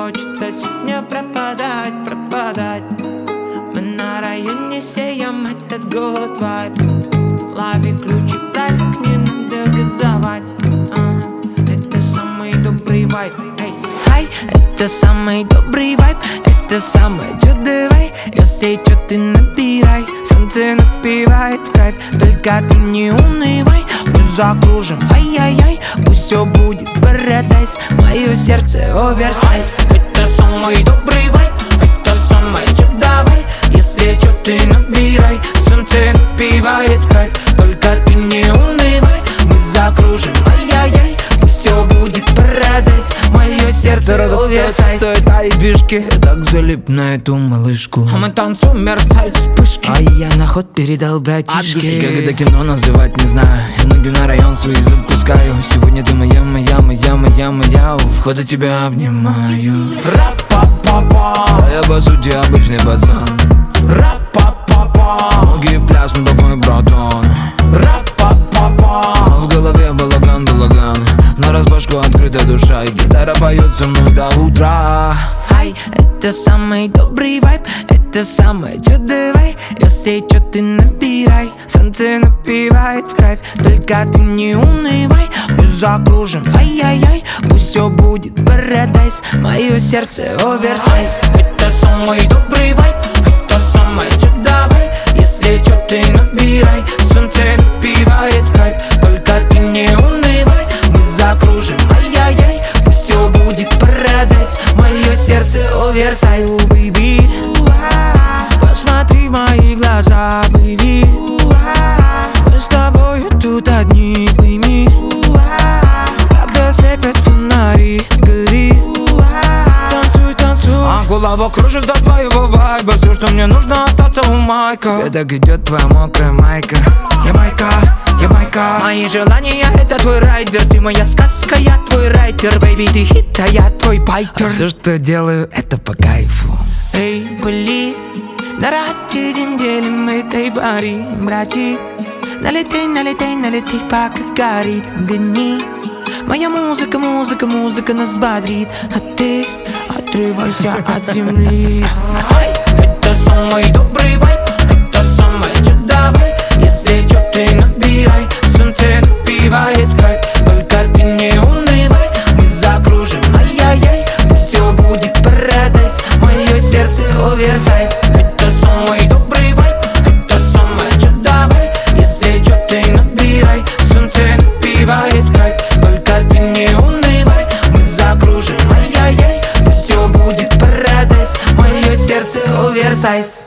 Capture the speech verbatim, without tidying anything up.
хочется сегодня пропадать, пропадать. Мы на районе сеем этот good vibe. Лови ключик, братик, не надо газовать. а, Это самый добрый вайб. Эй, хай, это самый добрый вайб. Это самое чудо вайб. Если чё ты набирай, солнце напевает в кайф. Только ты не унывай, пусть закружим, ай-яй-яй. Пусть все будет парадайз, мое сердце оверсайз. Это самый добрый вайб. Это самое чудо вайб. Если чё ты набирай, солнце напевает в кайф. Только ты не унывай, мы закружим, ай-яй-яй. Пусть все будет парадайз, мое сердце оверсайз. Этой движки, я так залип на эту малышку. А мы танцуем, мерцают вспышки. А я на ход передал братишке. Как это кино называть не знаю. Я ноги на район свои запускаю. Сегодня ты моя, моя, моя, моя, моя. У входа тебя обнимаю. Ра-па-па-па. А я по сути обычный пацан. Ра-па-па-па. Ноги пляснут, мой братан. Ра-па-па-па. В голове балаган, балаган. На разбашку открытая душа. И гитара поет со мной до утра. Ай, это самый добрый вайб. Это самое чудо вайб. Если чё ты набирай, солнце напевает в кайф. Только ты не унывай, пусть закружим, ай-яй-яй. Пусть все будет парадайз, мое сердце оверсайз. Это самый добрый вайб. Это самое чудо вайб. Если чё ты набирай, солнце напевает в кайф. Только ты не унывай, мы закружим, ай-яй-яй. Пусть все будет парадайз, мое сердце оверсайз. Baby, посмотри в мои глаза, baby. Мы с тобою тут одни, пойми. Когда слепят фонари, гори. Танцуй, танцуй. А голова кружит до твоего вайба. Все, что мне нужно, остаться у майка. Когда идет твоя мокрая майка. Я майка, я майка. Мои желания — это твой райдер. Ты моя сказка, я твой райтер. Бэйби, ты хит, а я твой байкер. А все, что делаю, это по кайфу. Эй, пыли, на рате день делим этой вари, братик. Налетай, налетай, налетай, пока горит, гони. Моя музыка, музыка, музыка нас бодрит. А ты отрывайся от земли. Ай, это самый добрый вайб. Это самое чудо вайб. Если чё ты набирай, солнце напевает в кайф. Только ты не унывай, мы закружим, ай-яй-яй. Пусть все будет парадайз, мое сердце оверсайз. Это самый добрый вайб. Это самое чудо вайб. Если чё ты набирай, солнце напевает в кайф. Только ты не унывай, мы закружим, ай-яй-яй. Пусть все будет парадайз, мое сердце оверсайз.